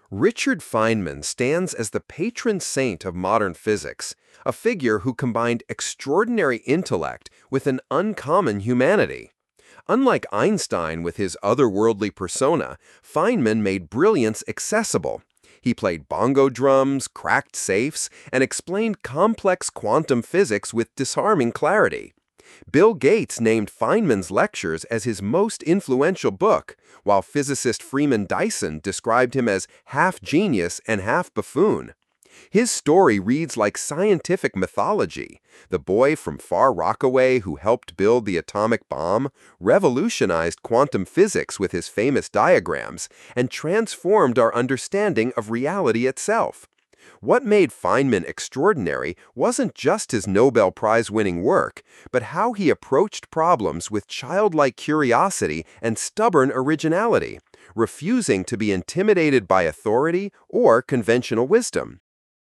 Richard Feynman stands as the patron saint of modern physics, a figure who combined extraordinary intellect with an uncommon humanity. Unlike Einstein with his otherworldly persona, Feynman made brilliance accessible. He played bongo drums, cracked safes, and explained complex quantum physics with disarming clarity. Bill Gates named Feynman's lectures as his most influential book, while physicist Freeman Dyson described him as half genius and half buffoon. His story reads like scientific mythology. The boy from Far Rockaway who helped build the atomic bomb revolutionized quantum physics with his famous diagrams and transformed our understanding of reality itself. What made Feynman extraordinary wasn't just his Nobel Prize-winning work, but how he approached problems with childlike curiosity and stubborn originality, refusing to be intimidated by authority or conventional wisdom.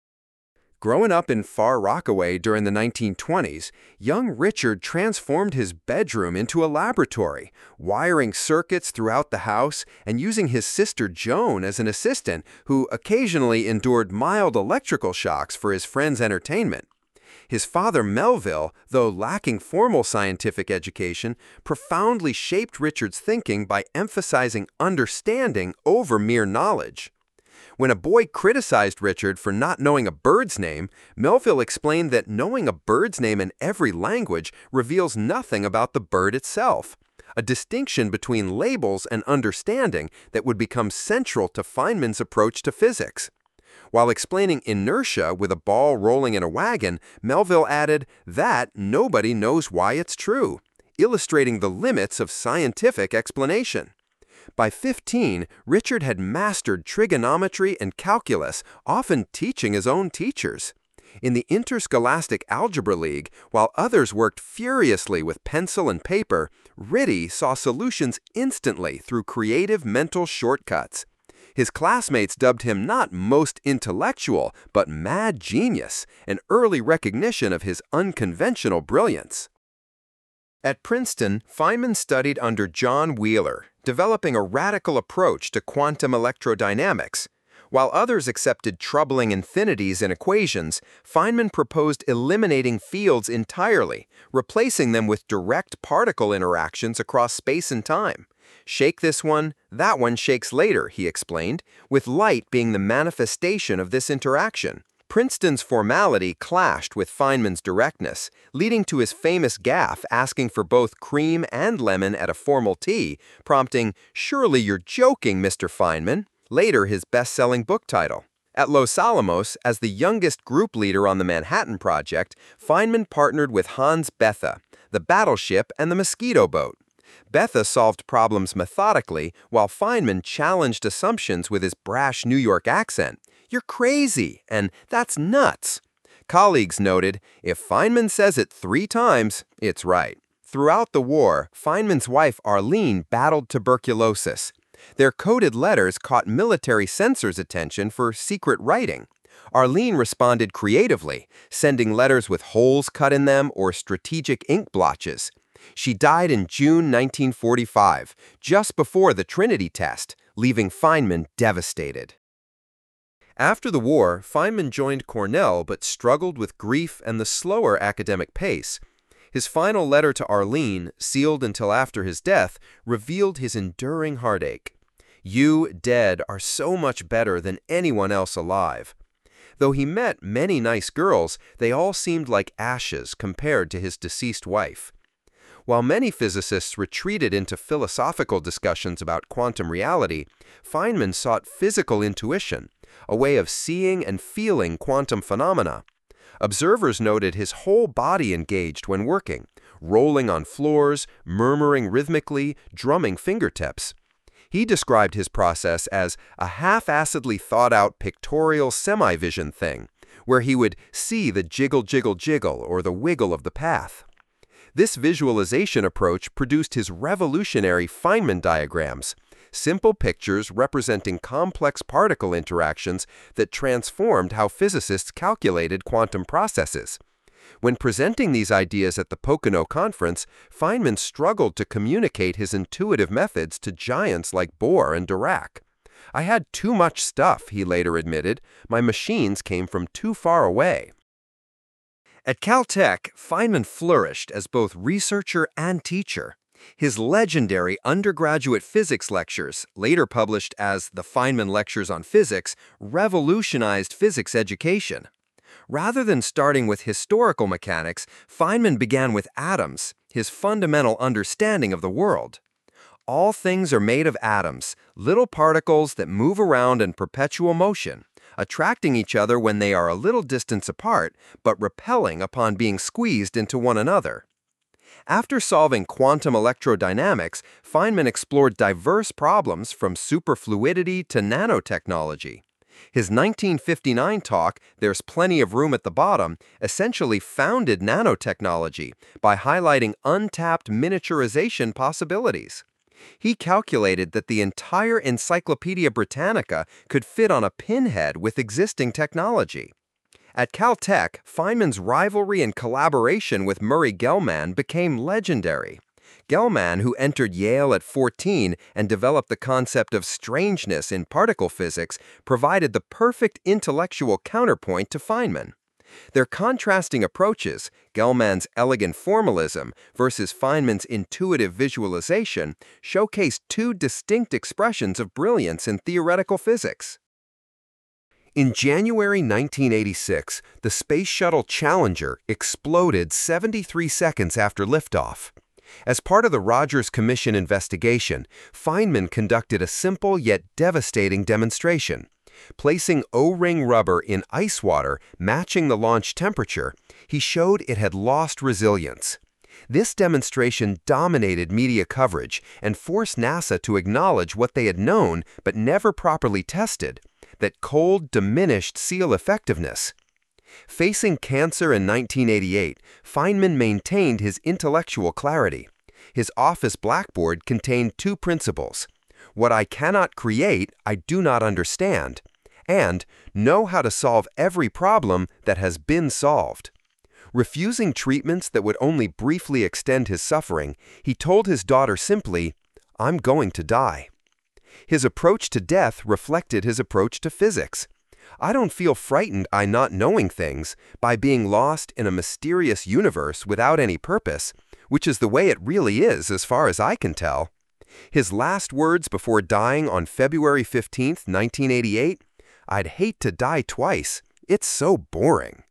Growing up in Far Rockaway during the 1920s, young Richard transformed his bedroom into a laboratory, wiring circuits throughout the house and using his sister Joan as an assistant who occasionally endured mild electrical shocks for his friends' entertainment. His father Melville, though lacking formal scientific education, profoundly shaped Richard's thinking by emphasizing understanding over mere knowledge. When a boy criticized Richard for not knowing a bird's name, Melville explained that knowing a bird's name in every language reveals nothing about the bird itself, a distinction between labels and understanding that would become central to Feynman's approach to physics. While explaining inertia with a ball rolling in a wagon, Melville added that nobody knows why it's true, illustrating the limits of scientific explanation. By 15, Richard had mastered trigonometry and calculus, often teaching his own teachers. In the Interscholastic Algebra League, while others worked furiously with pencil and paper, Ritty saw solutions instantly through creative mental shortcuts. His classmates dubbed him not most intellectual, but mad genius, an early recognition of his unconventional brilliance. At Princeton, Feynman studied under John Wheeler, developing a radical approach to quantum electrodynamics. While others accepted troubling infinities in equations, Feynman proposed eliminating fields entirely, replacing them with direct particle interactions across space and time. Shake this one, that one shakes later, he explained, with light being the manifestation of this interaction. Princeton's formality clashed with Feynman's directness, leading to his famous gaffe asking for both cream and lemon at a formal tea, prompting, "Surely you're joking, Mr. Feynman," later his best-selling book title. At Los Alamos, as the youngest group leader on the Manhattan Project, Feynman partnered with Hans Bethe, the battleship and the mosquito boat. Bethe solved problems methodically, while Feynman challenged assumptions with his brash New York accent. "You're crazy," and "that's nuts." Colleagues noted, if Feynman says it 3 times, it's right. Throughout the war, Feynman's wife Arlene battled tuberculosis. Their coded letters caught military censors' attention for secret writing. Arlene responded creatively, sending letters with holes cut in them or strategic ink blotches. She died in June 1945, just before the Trinity test, leaving Feynman devastated. After the war, Feynman joined Cornell but struggled with grief and the slower academic pace. His final letter to Arlene, sealed until after his death, revealed his enduring heartache. "You, dead, are so much better than anyone else alive." Though he met many nice girls, they all seemed like ashes compared to his deceased wife. While many physicists retreated into philosophical discussions about quantum reality, Feynman sought physical intuition, a way of seeing and feeling quantum phenomena. Observers noted his whole body engaged when working, rolling on floors, murmuring rhythmically, drumming fingertips. He described his process as a half-assedly thought-out pictorial semi-vision thing, where he would see the jiggle, jiggle, jiggle or the wiggle of the path. This visualization approach produced his revolutionary Feynman diagrams, simple pictures representing complex particle interactions that transformed how physicists calculated quantum processes. When presenting these ideas at the Pocono Conference, Feynman struggled to communicate his intuitive methods to giants like Bohr and Dirac. I had too much stuff, he later admitted. My machines came from too far away. At Caltech, Feynman flourished as both researcher and teacher. His legendary undergraduate physics lectures, later published as the Feynman Lectures on Physics, revolutionized physics education. Rather than starting with historical mechanics, Feynman began with atoms, his fundamental understanding of the world. All things are made of atoms, little particles that move around in perpetual motion, attracting each other when they are a little distance apart, but repelling upon being squeezed into one another. After solving quantum electrodynamics, Feynman explored diverse problems from superfluidity to nanotechnology. His 1959 talk, There's Plenty of Room at the Bottom, essentially founded nanotechnology by highlighting untapped miniaturization possibilities. He calculated that the entire Encyclopedia Britannica could fit on a pinhead with existing technology. At Caltech, Feynman's rivalry and collaboration with Murray Gell-Mann became legendary. Gell-Mann, who entered Yale at 14 and developed the concept of strangeness in particle physics, provided the perfect intellectual counterpoint to Feynman. Their contrasting approaches, Gell-Mann's elegant formalism versus Feynman's intuitive visualization, showcased two distinct expressions of brilliance in theoretical physics. In January 1986, the Space Shuttle Challenger exploded 73 seconds after liftoff. As part of the Rogers Commission investigation, Feynman conducted a simple yet devastating demonstration. Placing O-ring rubber in ice water matching the launch temperature, he showed it had lost resilience. This demonstration dominated media coverage and forced NASA to acknowledge what they had known but never properly tested, that cold diminished seal effectiveness. Facing cancer in 1988, Feynman maintained his intellectual clarity. His office blackboard contained two principles: what I cannot create, I do not understand, and know how to solve every problem that has been solved. Refusing treatments that would only briefly extend his suffering, he told his daughter simply, "I'm going to die." His approach to death reflected his approach to physics. I don't feel frightened by not knowing things, by being lost in a mysterious universe without any purpose, which is the way it really is as far as I can tell. His last words before dying on February 15, 1988, "I'd hate to die twice. It's so boring."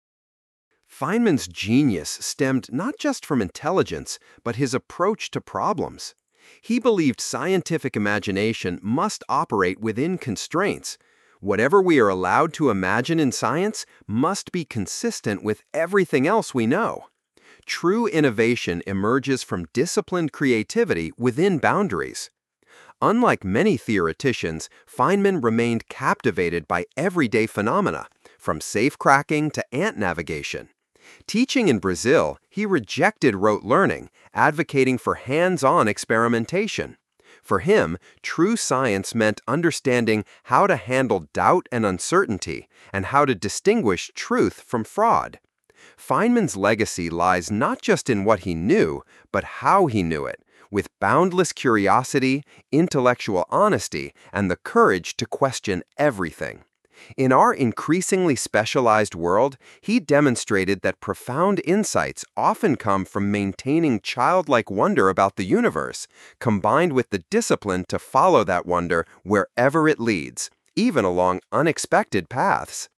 Feynman's genius stemmed not just from intelligence, but his approach to problems. He believed scientific imagination must operate within constraints. Whatever we are allowed to imagine in science must be consistent with everything else we know. True innovation emerges from disciplined creativity within boundaries. Unlike many theoreticians, Feynman remained captivated by everyday phenomena, from safecracking to ant navigation. Teaching in Brazil, he rejected rote learning, advocating for hands-on experimentation. For him, true science meant understanding how to handle doubt and uncertainty, and how to distinguish truth from fraud. Feynman's legacy lies not just in what he knew, but how he knew it, with boundless curiosity, intellectual honesty, and the courage to question everything. In our increasingly specialized world, he demonstrated that profound insights often come from maintaining childlike wonder about the universe, combined with the discipline to follow that wonder wherever it leads, even along unexpected paths.